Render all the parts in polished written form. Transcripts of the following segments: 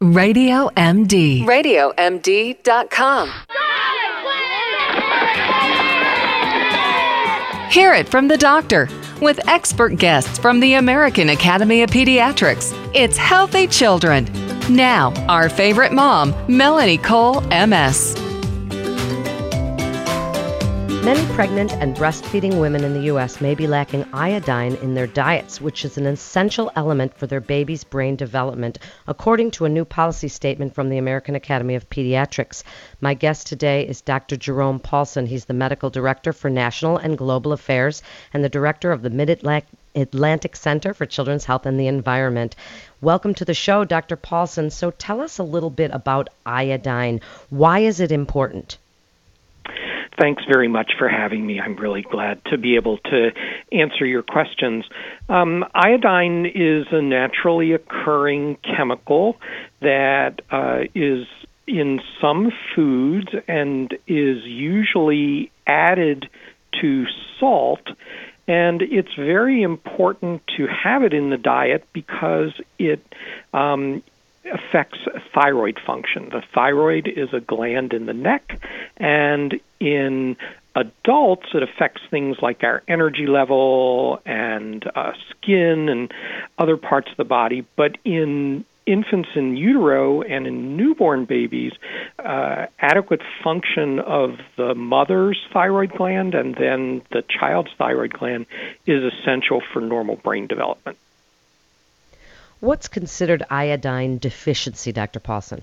Radio MD. RadioMD.com. Hear it from the doctor with expert guests from the American Academy of Pediatrics. It's Healthy Children. Now, our favorite mom, Melanie Cole, MS. Many pregnant and breastfeeding women in the U.S. may be lacking iodine in their diets, which is an essential element for their baby's brain development, according to a new policy statement from the American Academy of Pediatrics. My guest today is Dr. Jerome Paulson. He's the Medical Director for National and Global Affairs and the Director of the Mid-Atlantic Center for Children's Health and the Environment. Welcome to the show, Dr. Paulson. So tell us a little bit about iodine. Why is it important? Thanks very much for having me. I'm really glad to be able to answer your questions. Iodine is a naturally occurring chemical that is in some foods and is usually added to salt. And it's very important to have it in the diet because it affects thyroid function. The thyroid is a gland in the neck, and in adults, it affects things like our energy level and skin and other parts of the body. But in infants in utero and in newborn babies, adequate function of the mother's thyroid gland and then the child's thyroid gland is essential for normal brain development. What's considered iodine deficiency, Dr. Paulson?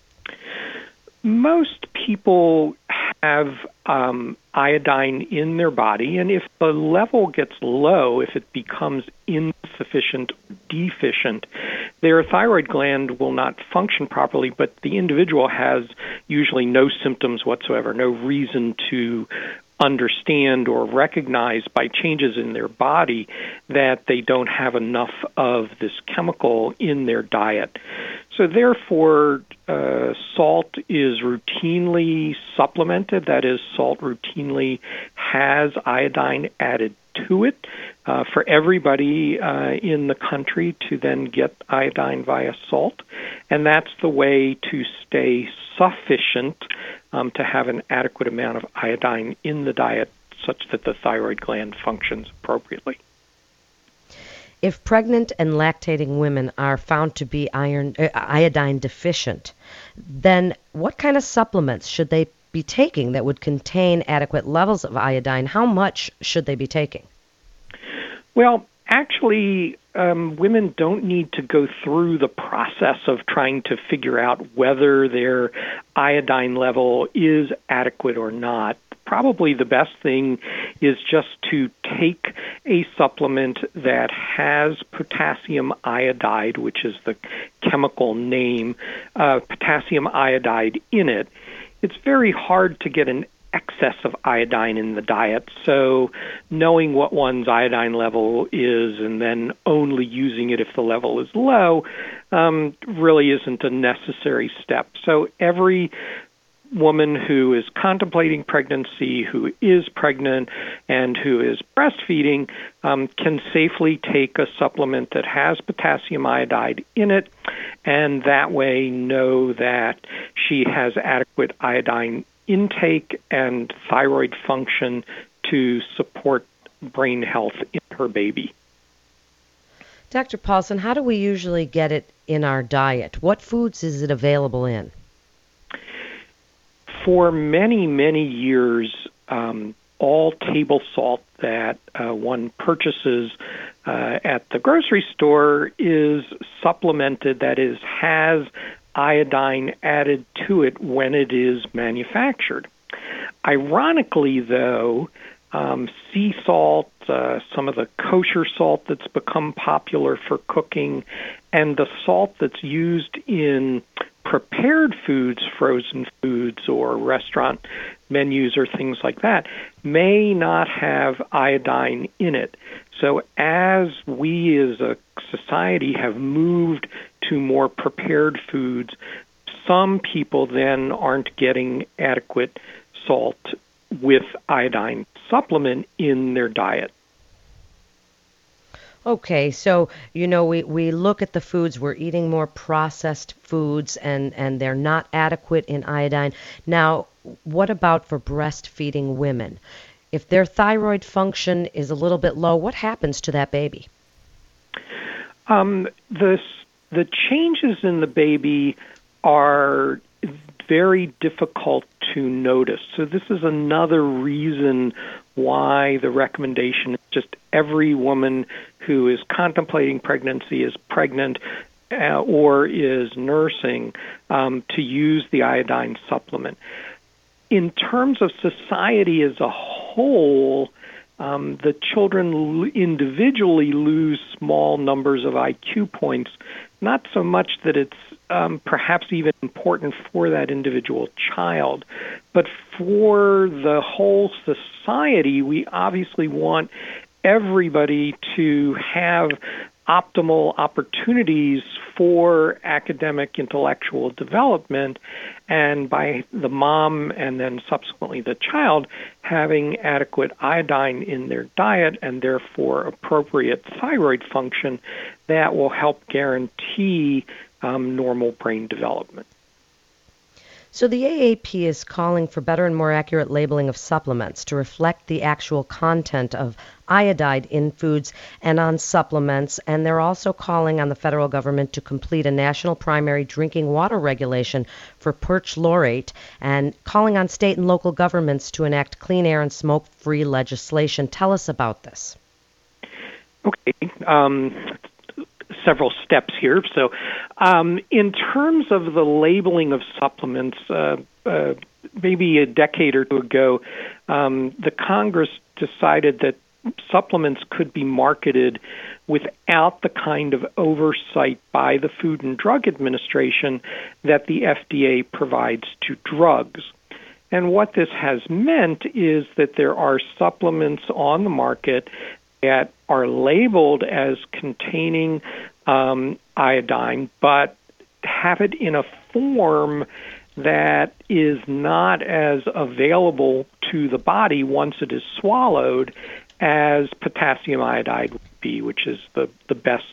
Most people have iodine in their body, and if the level gets low, if it becomes insufficient or deficient, their thyroid gland will not function properly, but the individual has usually no symptoms whatsoever, no reason to understand or recognize by changes in their body that they don't have enough of this chemical in their diet. So therefore, salt is routinely supplemented. That is, salt routinely has iodine added to it for everybody in the country to then get iodine via salt. And that's the way to stay sufficient to have an adequate amount of iodine in the diet such that the thyroid gland functions appropriately. If pregnant and lactating women are found to be iodine deficient, then what kind of supplements should they be taking that would contain adequate levels of iodine? How much should they be taking? Well, actually, women don't need to go through the process of trying to figure out whether their iodine level is adequate or not. Probably the best thing is just to take a supplement that has potassium iodide, which is the chemical name, potassium iodide in it. It's very hard to get an excess of iodine in the diet, so knowing what one's iodine level is and then only using it if the level is low really isn't a necessary step. So every woman who is contemplating pregnancy, who is pregnant, and who is breastfeeding can safely take a supplement that has potassium iodide in it, and that way know that she has adequate iodine intake and thyroid function to support brain health in her baby. Dr. Paulson, how do we usually get it in our diet? What foods is it available in? For many, many years, all table salt that one purchases at the grocery store is supplemented, that is, has iodine added to it when it is manufactured. Ironically, though, sea salt, some of the kosher salt that's become popular for cooking, and the salt that's used in prepared foods, frozen foods, or restaurant menus or things like that, may not have iodine in it. So as we as a society have moved to more prepared foods, some people then aren't getting adequate salt with iodine supplement in their diet. Okay, so we look at the foods, we're eating more processed foods and they're not adequate in iodine. Now, what about for breastfeeding women? If their thyroid function is a little bit low, what happens to that baby? The changes in the baby are very difficult to notice. So this is another reason why the recommendation is just every woman who is contemplating pregnancy, is pregnant, or is nursing, to use the iodine supplement. In terms of society as a whole, the children individually lose small numbers of IQ points, not so much that it's perhaps even important for that individual child, but for the whole society, we obviously want everybody to have optimal opportunities for academic intellectual development, and by the mom and then subsequently the child having adequate iodine in their diet and therefore appropriate thyroid function, that will help guarantee normal brain development. So the AAP is calling for better and more accurate labeling of supplements to reflect the actual content of iodide in foods and on supplements, and they're also calling on the federal government to complete a national primary drinking water regulation for perchlorate and calling on state and local governments to enact clean air and smoke-free legislation. Tell us about this. Okay. Several steps here. So in terms of the labeling of supplements, maybe a decade or two ago, the Congress decided that supplements could be marketed without the kind of oversight by the Food and Drug Administration that the FDA provides to drugs. And what this has meant is that there are supplements on the market that are labeled as containing iodine, but have it in a form that is not as available to the body once it is swallowed as potassium iodide would be, which is the best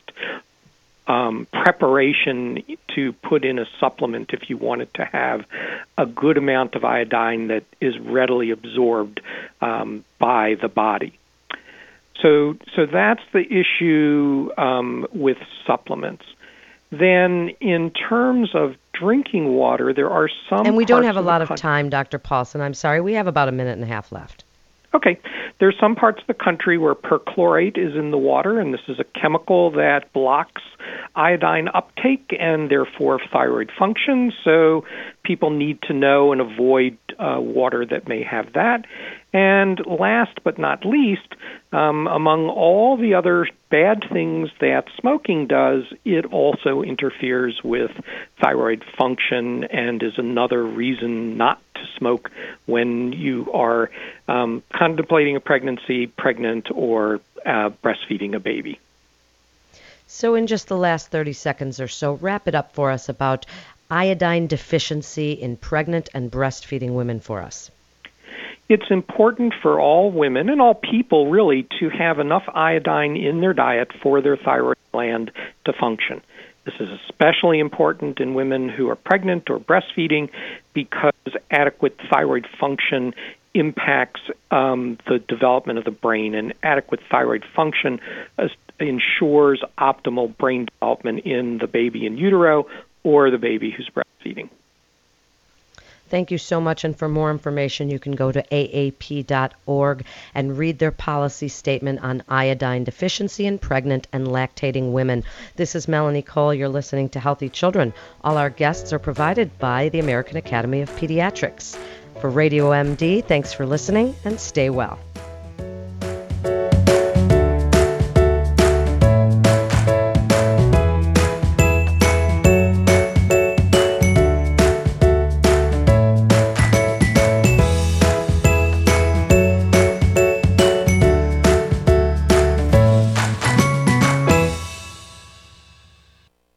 preparation to put in a supplement if you wanted to have a good amount of iodine that is readily absorbed by the body. So that's the issue with supplements. Then in terms of drinking water, there are some... And we don't have a lot of time, Dr. Paulson. I'm sorry. We have about a minute and a half left. Okay. There's some parts of the country where perchlorate is in the water, and this is a chemical that blocks iodine uptake and therefore thyroid function. So people need to know and avoid water that may have that. And last but not least, among all the other bad things that smoking does, it also interferes with thyroid function and is another reason not to smoke when you are contemplating a pregnancy, pregnant, or breastfeeding a baby. So in just the last 30 seconds or so, wrap it up for us about iodine deficiency in pregnant and breastfeeding women for us. It's important for all women and all people, really, to have enough iodine in their diet for their thyroid gland to function. This is especially important in women who are pregnant or breastfeeding because adequate thyroid function impacts the development of the brain, and adequate thyroid function ensures optimal brain development in the baby in utero or the baby who's breastfeeding. Thank you so much, and for more information, you can go to aap.org and read their policy statement on iodine deficiency in pregnant and lactating women. This is Melanie Cole. You're listening to Healthy Children. All our guests are provided by the American Academy of Pediatrics. For Radio MD, thanks for listening, and stay well.